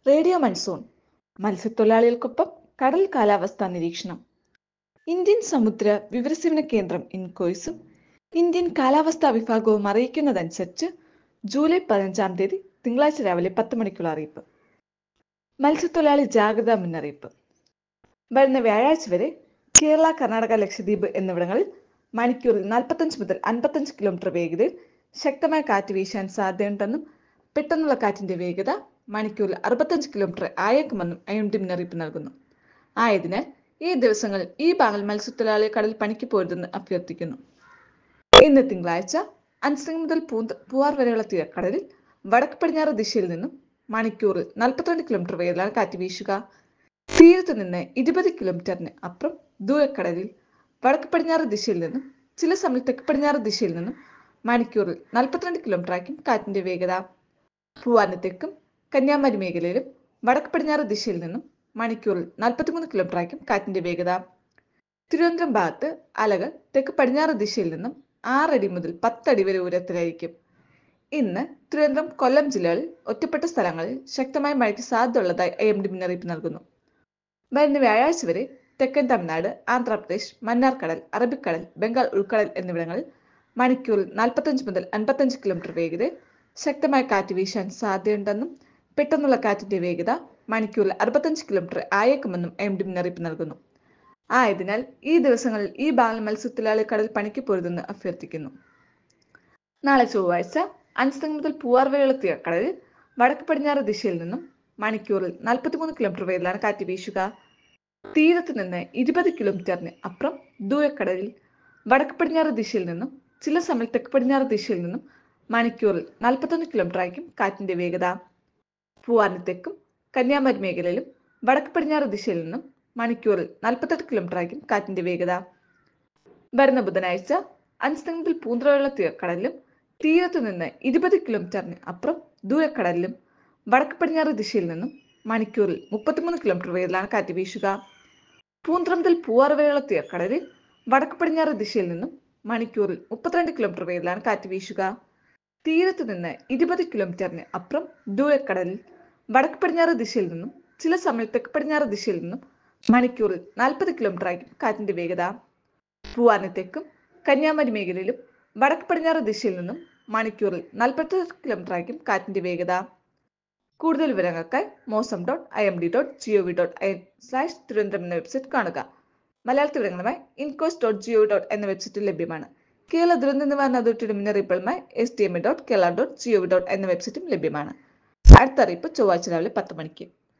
Radio monsoon മത്സ്യത്തൊഴിലാളികൾക്കൊപ്പം കടൽ കാലാവസ്ഥാ നിരീക്ഷണം. ഇന്ത്യൻ സമുദ്ര വിവരസേവന കേന്ദ്രം ഇൻകോയ്സും ഇന്ത്യൻ കാലാവസ്ഥാ വിഭാഗവും അറിയിക്കുന്നതനുസരിച്ച് ജൂലൈ 15 തീയതി തിങ്കളാഴ്ച രാവിലെ 10 മണിക്കുള്ള അറിയിപ്പ്. മത്സ്യത്തൊഴിലാളി ജാഗ്രതാ മുന്നറിയിപ്പ്. വരുന്ന വ്യാഴാഴ്ച വരെ കേരള, കർണാടക, ലക്ഷദ്വീപ് എന്നിവിടങ്ങളിൽ മണിക്കൂറിൽ 45 മുതൽ 55 കിലോമീറ്റർ വേഗതയിൽ ശക്തമായ കാറ്റ് വീശാൻ സാധ്യതയുണ്ടെന്നും പെട്ടെന്നുള്ള കാറ്റിന്റെ വേഗത മണിക്കൂറിൽ 65 കിലോമീറ്റർ ആയേക്കുമെന്നും IMD മുന്നറിയിപ്പ് നൽകുന്നു. ആയതിനാൽ ഈ ദിവസങ്ങളിൽ ഈ ഭാഗങ്ങൾ മത്സ്യത്തൊഴിലാളികൾ കടൽ പണിക്ക് പോരുതെന്ന് അഭ്യർത്ഥിക്കുന്നു. ഇന്ന് തിങ്കളാഴ്ച അൻസ്ലിംഗ് മുതൽ പൂവാർ വരെയുള്ള തീരക്കടലിൽ വടക്ക് പടിഞ്ഞാറ് ദിശയിൽ നിന്നും മണിക്കൂറിൽ 42 കിലോമീറ്റർ വേഗത്തിലാണ് കാറ്റ് വീശുക. തീരത്ത് നിന്ന് 20 കിലോമീറ്ററിന് അപ്പുറം ദൂരക്കടലിൽ വടക്ക് പടിഞ്ഞാറ് ദിശയിൽ നിന്നും ചില സമയം തെക്ക് പടിഞ്ഞാറ് ദിശയിൽ നിന്നും മണിക്കൂറിൽ 42 കിലോമീറ്റർ ആയിരിക്കും കാറ്റിന്റെ വേഗത. പൂവാറിന് തെക്കും കന്യാകുമാരി മേഖലയിലും വടക്ക് പടിഞ്ഞാറ് ദിശയിൽ നിന്നും മണിക്കൂറിൽ 43 കിലോമീറ്റർ ആയിരിക്കും കാറ്റിന്റെ വേഗത. തിരുവനന്തപുരം ഭാഗത്ത് അലകൾ തെക്ക് പടിഞ്ഞാറ് ദിശയിൽ നിന്നും 6 അടി മുതൽ 10 അടി വരെ ഉയരത്തിലായിരിക്കും. ഇന്ന് തിരുവനന്തപുരം, കൊല്ലം ജില്ലകളിൽ ഒറ്റപ്പെട്ട സ്ഥലങ്ങളിൽ ശക്തമായ മഴയ്ക്ക് സാധ്യതയുള്ളതായി IMD മുന്നറിയിപ്പ് നൽകുന്നു. വരുന്ന വ്യാഴാഴ്ച വരെ തെക്കൻ തമിഴ്നാട്, ആന്ധ്രാപ്രദേശ്, മന്നാർക്കടൽ, അറബിക്കടൽ, ബംഗാൾ ഉൾക്കടൽ എന്നിവിടങ്ങളിൽ മണിക്കൂറിൽ 45 മുതൽ 55 കിലോമീറ്റർ വേഗതയിൽ ശക്തമായ കാറ്റ് വീശാൻ സാധ്യതയുണ്ടെന്നും പെട്ടെന്നുള്ള കാറ്റിന്റെ വേഗത മണിക്കൂറിൽ 65 കിലോമീറ്റർ ആയേക്കുമെന്നും IMD മുന്നറിയിപ്പ് നൽകുന്നു. ആയതിനാൽ ഈ ദിവസങ്ങളിൽ ഈ ഭാഗങ്ങൾ മത്സ്യത്തൊഴിലാളി കടൽ പണിക്ക് പോരുതെന്ന് അഭ്യർത്ഥിക്കുന്നു. നാളെ ചൊവ്വാഴ്ച അൻസ്ലിംഗ് മുതൽ പൂവാർ വരെയുള്ള തീരക്കടലിൽ വടക്ക് പടിഞ്ഞാറ് ദിശയിൽ നിന്നും മണിക്കൂറിൽ 43 കിലോമീറ്റർ വേഗത്തിലാണ് കാറ്റ് വീശുക. തീരത്ത് നിന്ന് 20 കിലോമീറ്ററിന് അപ്പുറം ദൂരക്കടലിൽ വടക്ക് പടിഞ്ഞാറ് ദിശയിൽ നിന്നും ചില സമയം തെക്ക് പടിഞ്ഞാറ് ദിശയിൽ നിന്നും മണിക്കൂറിൽ 41 കിലോമീറ്റർ ആയിരിക്കും കാറ്റിന്റെ വേഗത. പൂവാറിന് തെക്കും കന്യാകുമാരി മേഖലയിലും വടക്ക് പടിഞ്ഞാറ് ദിശയിൽ നിന്നും മണിക്കൂറിൽ 48 കിലോമീറ്റർ ആയിരിക്കും കാറ്റിന്റെ വേഗത. വരുന്ന ബുധനാഴ്ച അൻസ്ലിംഗ് മുതൽ പൂന്തുറ വരെയുള്ള തീരക്കടലിലും തീരത്ത് നിന്ന് 20 കിലോമീറ്ററിന് അപ്പുറം ദൂരക്കടലിലും വടക്ക് പടിഞ്ഞാറ് ദിശയിൽ നിന്നും മണിക്കൂറിൽ 33 കിലോമീറ്റർ വേഗത്തിലാണ് കാറ്റ് വീശുക. പൂന്തുറ മുതൽ പൂവാർ വരെയുള്ള തീരക്കടലിൽ വടക്ക് പടിഞ്ഞാറ് ദിശയിൽ നിന്നും മണിക്കൂറിൽ 32 കിലോമീറ്റർ വേഗത്തിലാണ് കാറ്റ് വീശുക. തീരത്ത് നിന്ന് 20 കിലോമീറ്ററിന് അപ്പുറം ദൂരക്കടലിൽ വടക്ക് പടിഞ്ഞാറ് ദിശയിൽ നിന്നും ചില സമയം തെക്ക് പടിഞ്ഞാറ് ദിശയിൽ നിന്നും മണിക്കൂറിൽ 40 കിലോമീറ്റർ ആയിരിക്കും കാറ്റിന്റെ വേഗത. പൂവാറിന് തെക്കും കന്യാകുമാരി മേഖലയിലും വടക്ക് പടിഞ്ഞാറ് ദിശയിൽ നിന്നും മണിക്കൂറിൽ 48 കിലോമീറ്റർ ആയിരിക്കും കാറ്റിന്റെ വേഗത. കൂടുതൽ വിവരങ്ങൾക്കായി mosam.imd.gov.in/തിരുവനന്തപുരം എന്ന വെബ്സൈറ്റ് കാണുക. മലയാളത്തിൽ വിവരങ്ങളുമായി incos.gov.in എന്ന വെബ്സൈറ്റിൽ ലഭ്യമാണ്. കേരള ദുരന്ത നിവാരണ അതോറിറ്റിയുടെ മുന്നറിയിപ്പുകളുമായി sdma.kerala.gov.in എന്ന വെബ്സൈറ്റും ലഭ്യമാണ്. അടുത്ത അറിയിപ്പ് ചൊവ്വാഴ്ച രാവിലെ 10 മണിക്ക്.